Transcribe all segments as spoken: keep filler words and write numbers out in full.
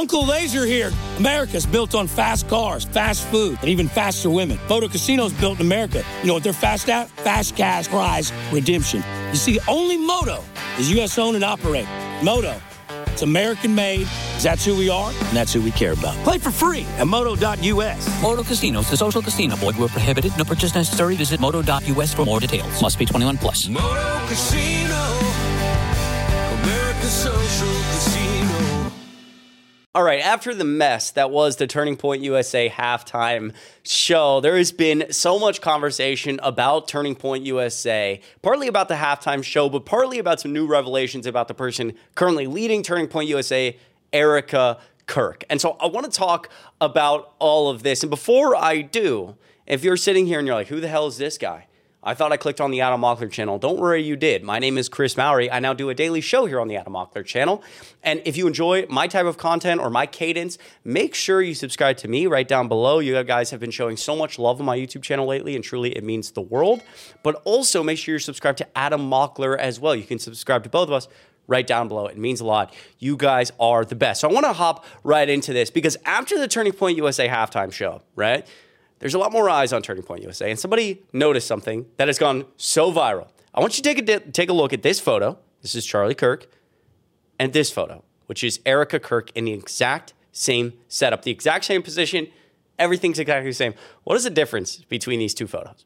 Uncle Laser here. America's built on fast cars, fast food, and even faster women. Moto Casino's built in America. You know what they're fast at? Fast cash prize redemption. You see, only Moto is U S owned and operated. Moto, it's American made, because that's who we are, and that's who we care about. Play for free at moto dot U S. Moto Casinos, the social casino. Void where prohibited. No purchase necessary. Visit moto dot U S for more details. Must be twenty-one plus. Moto Casino, America's social casino. All right, after the mess that was the Turning Point U S A halftime show, there has been so much conversation about Turning Point U S A, partly about the halftime show, but partly about some new revelations about the person currently leading Turning Point U S A, Erica Kirk. And so I want to talk about all of this. And before I do, if you're sitting here and you're like, who the hell is this guy? I thought I clicked on the Adam Mockler channel. Don't worry, you did. My name is Chris Mowry. I now do a daily show here on the Adam Mockler channel. And if you enjoy my type of content or my cadence, make sure you subscribe to me right down below. You guys have been showing so much love on my YouTube channel lately, and truly it means the world. But also make sure you're subscribed to Adam Mockler as well. You can subscribe to both of us right down below. It means a lot. You guys are the best. So I want to hop right into this because after the Turning Point U S A halftime show, right? There's a lot more eyes on Turning Point U S A, and somebody noticed something that has gone so viral. I want you to take a, di- take a look at this photo. This is Charlie Kirk, and this photo, which is Erica Kirk in the exact same setup, the exact same position. Everything's exactly the same. What is the difference between these two photos?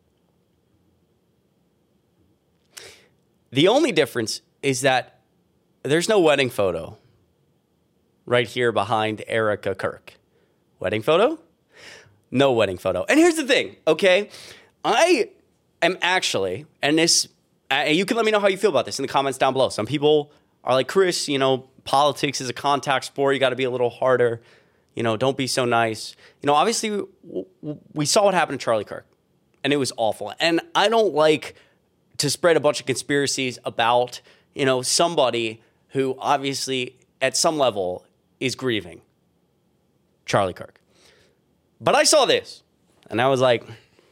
The only difference is that there's no wedding photo right here behind Erica Kirk. Wedding photo? No wedding photo. And here's the thing, okay? I am actually, and this, uh, you can let me know how you feel about this in the comments down below. Some people are like, Chris, you know, politics is a contact sport. You got to be a little harder. You know, don't be so nice. You know, obviously, w- w- we saw what happened to Charlie Kirk, and it was awful. And I don't like to spread a bunch of conspiracies about, you know, somebody who obviously at some level is grieving Charlie Kirk. But I saw this, and I was like,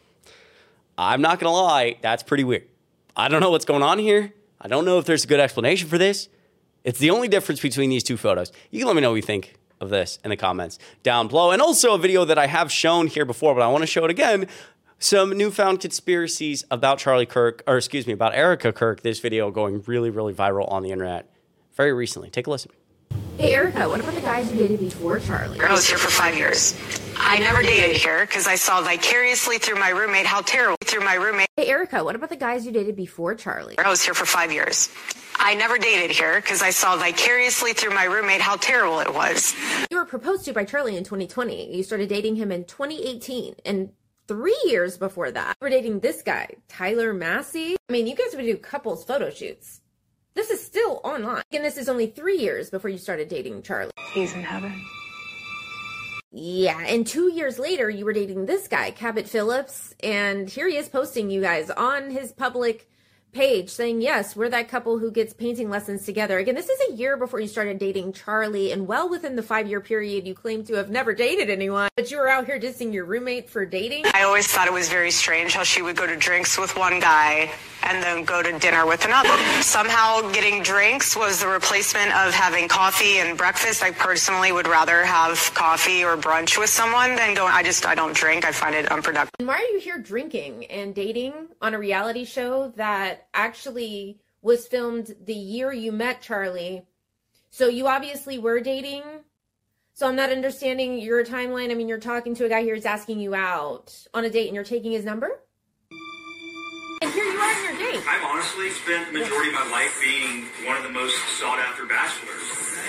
I'm not going to lie, that's pretty weird. I don't know what's going on here. I don't know if there's a good explanation for this. It's the only difference between these two photos. You can let me know what you think of this in the comments down below. And also a video that I have shown here before, but I want to show it again. Some newfound conspiracies about Charlie Kirk, or excuse me, about Erica Kirk. This video going really, really viral on the internet very recently. Take a listen. Hey, Erica, what about the guys you dated before Charlie? I was here for five years. I never dated here because I saw vicariously through my roommate how terrible through my roommate. Hey, Erica, what about the guys you dated before Charlie? I was here for five years. I never dated here because I saw vicariously through my roommate how terrible it was. You were proposed to by Charlie in twenty twenty. You started dating him in twenty eighteen, and three years before that, you were dating this guy, Tyler Massey. I mean, you guys would do couples photo shoots. This is still online. And this is only three years before you started dating Charlie. He's in heaven. Yeah, and two years later, you were dating this guy, Cabot Phillips, and here he is posting you guys on his public page saying, yes, we're that couple who gets painting lessons together. Again, this is a year before you started dating Charlie, and well within the five-year period you claim to have never dated anyone, but you were out here dissing your roommate for dating. I always thought it was very strange how she would go to drinks with one guy and then go to dinner with another. Somehow getting drinks was the replacement of having coffee and breakfast. I personally would rather have coffee or brunch with someone than go. I just, I don't drink. I find it unproductive. And why are you here drinking and dating on a reality show that actually was filmed the year you met Charlie? So you obviously were dating. So I'm not understanding your timeline. I mean, you're talking to a guy here who's asking you out on a date and you're taking his number? And here you are on your date. I've honestly spent the majority of my life being one of the most sought-after bachelors.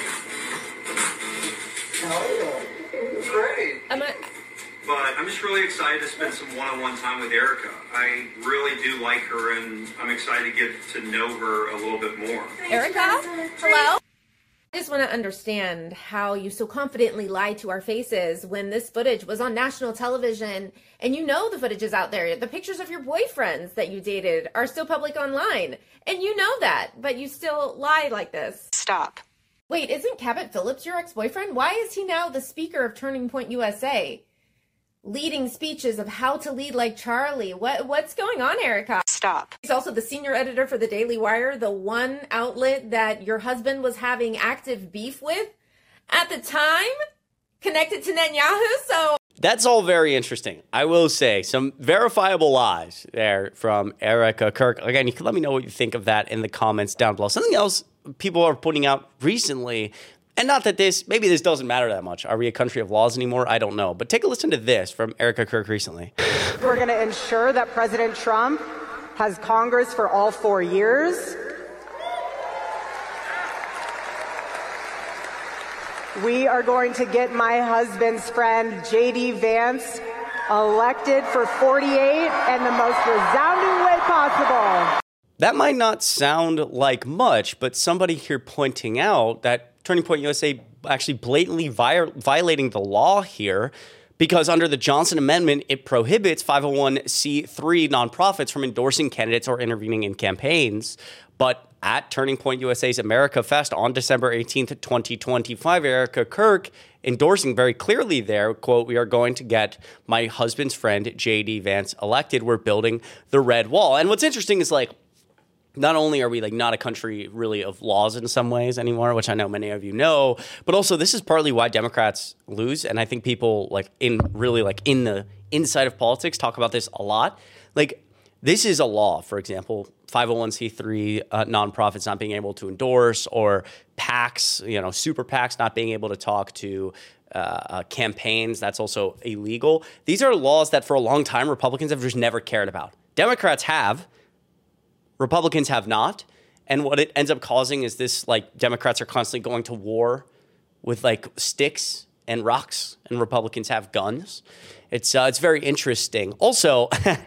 Oh, great. I'm a, But I'm just really excited to spend some one-on-one time with Erica. I really do like her, and I'm excited to get to know her a little bit more. Erica? Hello? I just want to understand how you so confidently lied to our faces when this footage was on national television, and you know the footage is out there. The pictures of your boyfriends that you dated are still public online, and you know that, but you still lie like this. Stop. Wait, isn't Cabot Phillips your ex-boyfriend? Why is he now the speaker of Turning Point U S A? Leading speeches of how to lead like Charlie. What What's going on, Erica? Stop. He's also the senior editor for the Daily Wire, the one outlet that your husband was having active beef with. at the time connected to Netanyahu. So that's all very interesting. I will say some verifiable lies there from Erica Kirk. Again, you can let me know what you think of that in the comments down below. Something else people are putting out recently, and not that this, maybe this doesn't matter that much. Are we a country of laws anymore? I don't know. But take a listen to this from Erica Kirk recently. We're going to ensure that President Trump has Congress for all four years. We are going to get my husband's friend, J D Vance, elected for forty-eight in the most resounding way possible. That might not sound like much, but somebody here pointing out that Turning Point U S A actually blatantly vi- violating the law here, because under the Johnson Amendment, it prohibits five oh one c three nonprofits from endorsing candidates or intervening in campaigns. But at Turning Point U S A's America Fest on December eighteenth, twenty twenty-five, Erica Kirk endorsing very clearly there, quote, "We are going to get my husband's friend, J D Vance, elected. We're building the red wall." And what's interesting is, like, not only are we like not a country really of laws in some ways anymore, which I know many of you know, but also this is partly why Democrats lose. And I think people like in really like in the inside of politics talk about this a lot. Like, this is a law, for example, five oh one c three uh, nonprofits not being able to endorse, or PACs, you know, super PACs not being able to talk to uh, uh, campaigns. That's also illegal. These are laws that for a long time Republicans have just never cared about. Democrats have. Republicans have not. And what it ends up causing is this, like, Democrats are constantly going to war with, like, sticks and rocks, and Republicans have guns. It's uh, it's very interesting. Also,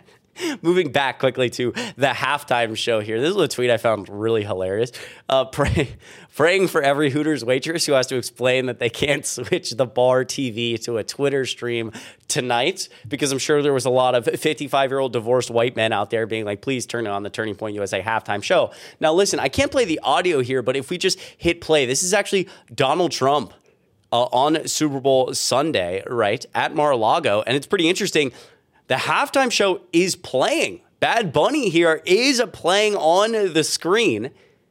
moving back quickly to the halftime show here. This is a tweet I found really hilarious. Uh, pray, praying for every Hooters waitress who has to explain that they can't switch the bar T V to a Twitter stream tonight, because I'm sure there was a lot of fifty-five-year-old divorced white men out there being like, please turn on the Turning Point U S A halftime show. Now, listen, I can't play the audio here, but if we just hit play, this is actually Donald Trump uh, on Super Bowl Sunday, right, at Mar-a-Lago, and it's pretty interesting. The halftime show is playing. Bad Bunny here is playing on the screen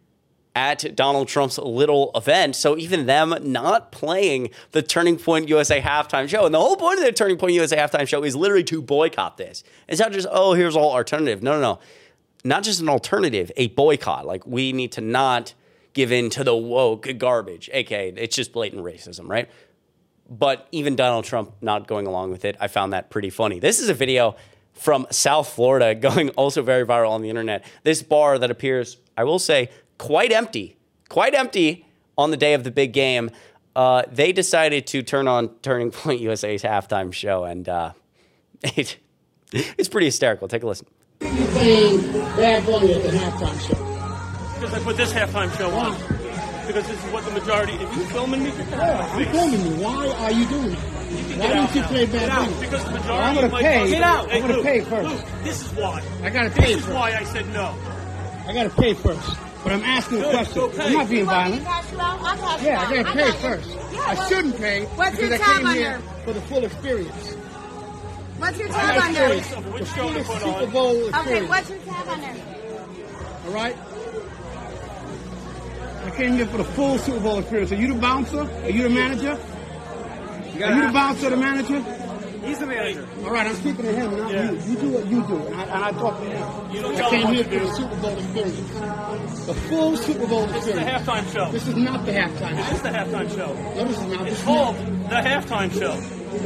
at Donald Trump's little event. So even them not playing the Turning Point U S A halftime show. And the whole point of the Turning Point U S A halftime show is literally to boycott this. It's not just, oh, here's all alternative. No, no, no. Not just an alternative, a boycott. Like, we need to not give in to the woke garbage, A K A it's just blatant racism, right? But even Donald Trump not going along with it, I found that pretty funny. This is a video from South Florida going also very viral on the internet. This bar that appears, I will say, quite empty, quite empty on the day of the big game. Uh, they decided to turn on Turning Point U S A's halftime show, and uh, it, it's pretty hysterical. Take a listen. You're playing Bad Bunny at the halftime show. Because I put this halftime show on. Because this is what the majority. If you filming me, yeah, I'm filming you. Why are you doing it? Why don't you play Bad Bunny? Because the majority. Well, I'm gonna of my pay. Get out. I'm gonna Luke, pay first. Luke, this is why. I gotta pay This is first. why I said no. I gotta pay first. But I'm asking a Good, question. go pay. I'm not being violent. Yeah, Yeah, I gotta pay first. I shouldn't pay What's because your I tab came under? here for the full experience. What's your I tab gotta under? experience Which the show to fullest put Super on? Bowl Okay, experience. what's your tab under? All right? I came here for the full Super Bowl experience. Are you the bouncer? Are you the manager? Are you the bouncer or the manager? He's the manager. All right, I'm speaking to him, not Yeah. you. You do what you do, and I, and I talk to him. You don't I tell came him here what for to the do. Super Bowl experience. The full Super Bowl This is the experience. halftime show. This is not the halftime This show. is the halftime show. No, this is not. This It's is called not. the halftime show.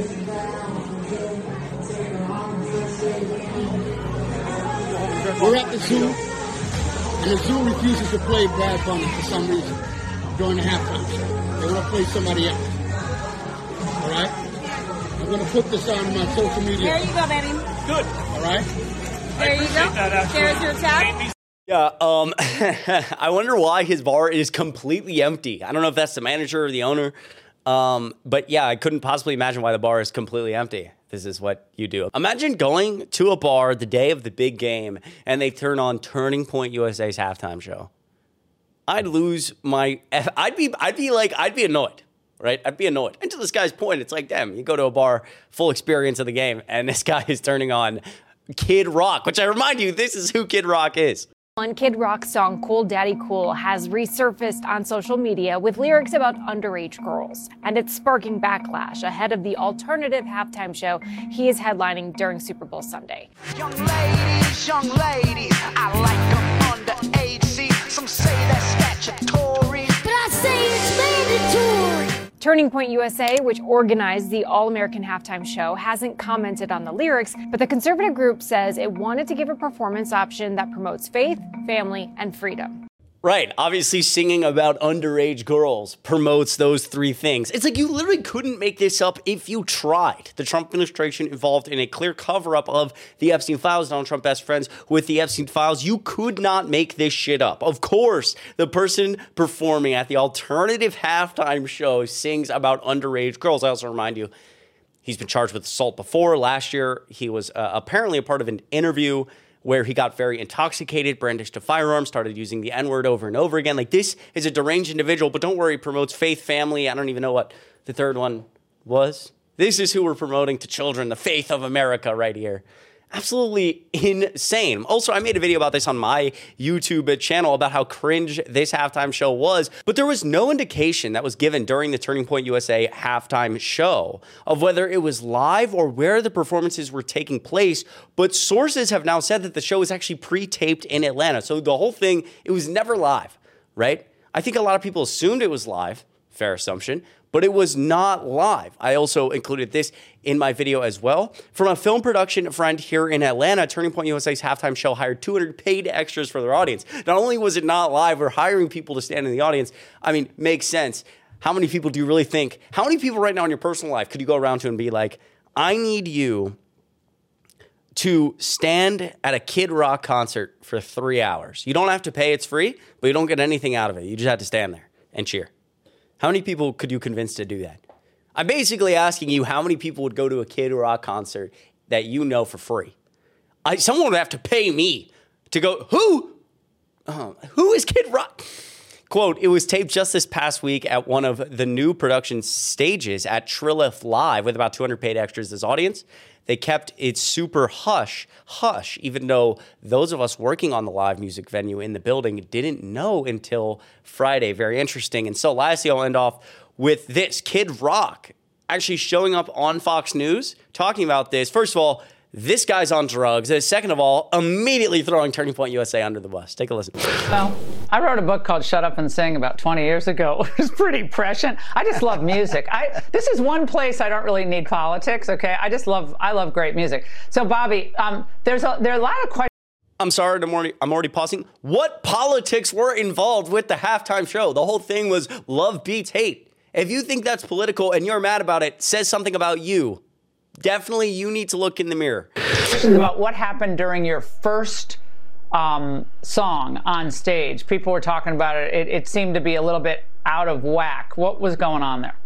We're at the zoo, and the zoo refuses to play Bad Bunny for some reason during the halftime show. They want to play somebody else. All right? I'm going to put this on my social media. There you go, baby. Good. All right? There you go. That actually. There's your tab. Yeah, um, I wonder why his bar is completely empty. I don't know if that's the manager or the owner. Um, but yeah, I couldn't possibly imagine why the bar is completely empty. This is what you do. Imagine going to a bar the day of the big game and they turn on Turning Point U S A's halftime show. I'd lose my, I'd be, I'd be like, I'd be annoyed, right? I'd be annoyed. And to this guy's point, it's like, damn, you go to a bar, full experience of the game, and this guy is turning on Kid Rock, which I remind you, this is who Kid Rock is. One Kid Rock's song Cool Daddy Cool has resurfaced on social media with lyrics about underage girls, and it's sparking backlash ahead of the alternative halftime show he is headlining during Super Bowl Sunday. Young ladies, young ladies, I like them underage. See, some say that's statutory, but I say it's mandatory. Turning Point U S A, which organized the All-American Halftime Show, hasn't commented on the lyrics, but the conservative group says it wanted to give a performance option that promotes faith, family, and freedom. Right. Obviously, singing about underage girls promotes those three things. It's like you literally couldn't make this up if you tried. The Trump administration involved in a clear cover-up of the Epstein files. Donald Trump best friends with the Epstein files. You could not make this shit up. Of course, the person performing at the alternative halftime show sings about underage girls. I also remind you, he's been charged with assault before. Last year, he was uh, apparently a part of an interview where he got very intoxicated, brandished a firearm, started using the N-word over and over again. Like, this is a deranged individual, but don't worry, he promotes faith, family. I don't even know what the third one was. This is who we're promoting to children, the faith of America right here. Absolutely insane. Also, I made a video about this on my YouTube channel about how cringe this halftime show was, but there was no indication that was given during the Turning Point U S A halftime show of whether it was live or where the performances were taking place. But sources have now said that the show was actually pre-taped in Atlanta. So the whole thing, it was never live, right? I think a lot of people assumed it was live, fair assumption, but it was not live. I also included this in my video as well. From a film production friend here in Atlanta, Turning Point U S A's halftime show hired two hundred paid extras for their audience. Not only was it not live, we're hiring people to stand in the audience. I mean, makes sense. How many people do you really think, how many people right now in your personal life could you go around to and be like, I need you to stand at a Kid Rock concert for three hours. You don't have to pay, it's free, but you don't get anything out of it. You just have to stand there and cheer. How many people could you convince to do that? I'm basically asking you how many people would go to a Kid Rock concert that you know for free. I, someone would have to pay me to go, who? Uh, who is Kid Rock? Quote, it was taped just this past week at one of the new production stages at Trilith Live with about two hundred paid extras as audience. They kept it super hush, hush, even though those of us working on the live music venue in the building didn't know until Friday. Very interesting. And so lastly, I'll end off with this. Kid Rock actually showing up on Fox News, talking about this. First of all, this guy's on drugs. And second of all, immediately throwing Turning Point U S A under the bus. Take a listen. Well, I wrote a book called Shut Up and Sing about twenty years ago. It was pretty prescient. I just love music. I This is one place I don't really need politics, okay? I just love, I love great music. So, Bobby, um, there's a, there are a lot of questions. I'm sorry, I'm already, I'm already pausing. What politics were involved with the halftime show? The whole thing was love beats hate. If you think that's political and you're mad about it, says something about you. Definitely, you need to look in the mirror. About what happened during your first um, song on stage. People were talking about it. it. It seemed to be a little bit out of whack. What was going on there?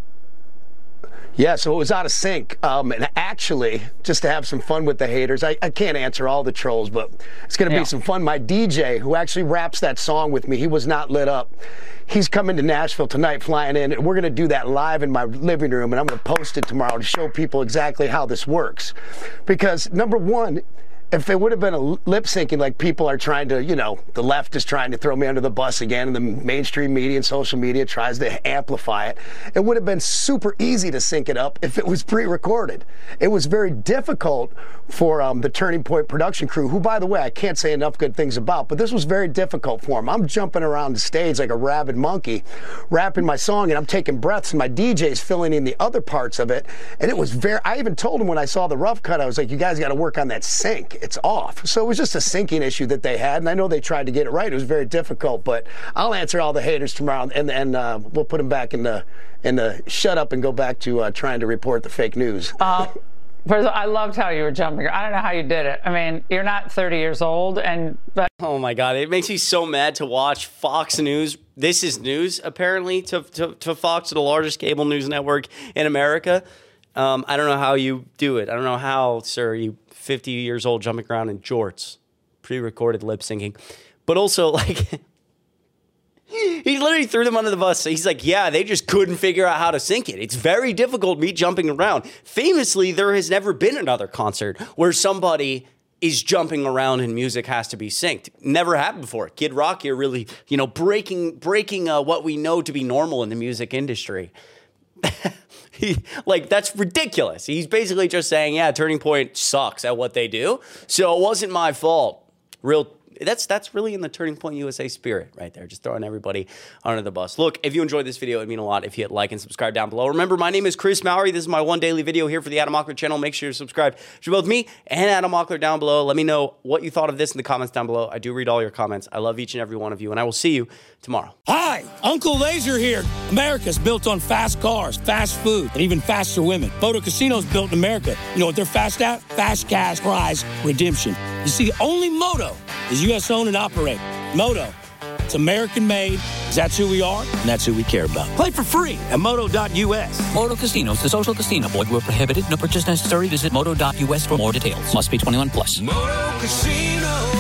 Yeah, so it was out of sync. Um, and actually, just to have some fun with the haters, I, I can't answer all the trolls, but it's going to Yeah. be some fun. My D J, who actually raps that song with me, he was not lit up. He's coming to Nashville tonight, flying in, and we're going to do that live in my living room, and I'm going to post it tomorrow to show people exactly how this works. Because, number one, if it would have been a lip syncing like people are trying to, you know, the left is trying to throw me under the bus again, and the mainstream media and social media tries to amplify it, it would have been super easy to sync it up if it was pre-recorded. It was very difficult for um, the Turning Point production crew, who, by the way, I can't say enough good things about, but this was very difficult for them. I'm jumping around the stage like a rabid monkey, rapping my song, and I'm taking breaths, and my D J's filling in the other parts of it, and it was very, I even told him when I saw the rough cut, I was like, you guys got to work on that sync. It's off. So it was just a syncing issue that they had, and I know they tried to get it right. It was very difficult, but I'll answer all the haters tomorrow, and and uh, we'll put them back in the in the shut up and go back to uh, trying to report the fake news. Uh, first of all, I loved how you were jumping. I don't know how you did it. I mean, you're not thirty years old, and but Oh my God, it makes me so mad to watch Fox News. This is news, apparently, to, to, to Fox, the largest cable news network in America. Um, I don't know how you do it. I don't know how, sir, you fifty years old jumping around in jorts, pre-recorded lip syncing. But also, like, he literally threw them under the bus. He's like, yeah, they just couldn't figure out how to sync it. It's very difficult, me jumping around. Famously, there has never been another concert where somebody is jumping around and music has to be synced. Never happened before. Kid Rock here really, you know, breaking breaking uh, what we know to be normal in the music industry. he, like, that's ridiculous. He's basically just saying, yeah, Turning Point sucks at what they do, so it wasn't my fault. Real That's that's really in the Turning Point U S A spirit right there, just throwing everybody under the bus. Look, if you enjoyed this video, it'd mean a lot if you hit like and subscribe down below. Remember, my name is Chris Mowery. This is my one daily video here for the Adam Mockler channel. Make sure to subscribe to both me and Adam Mockler down below. Let me know what you thought of this in the comments down below. I do read all your comments. I love each and every one of you, and I will see you tomorrow. Hi, Uncle Laser here. America's built on fast cars, fast food, and even faster women. Moto Casino's built in America. You know what they're fast at? Fast cash prize redemption. You see, only Moto is U S owned and operated. Moto, it's American made. That's who we are, and that's who we care about. Play for free at moto dot U S. Moto Casinos, the social casino. Void where prohibited. No purchase necessary. Visit moto dot U S for more details. Must be twenty-one plus. Moto Casino.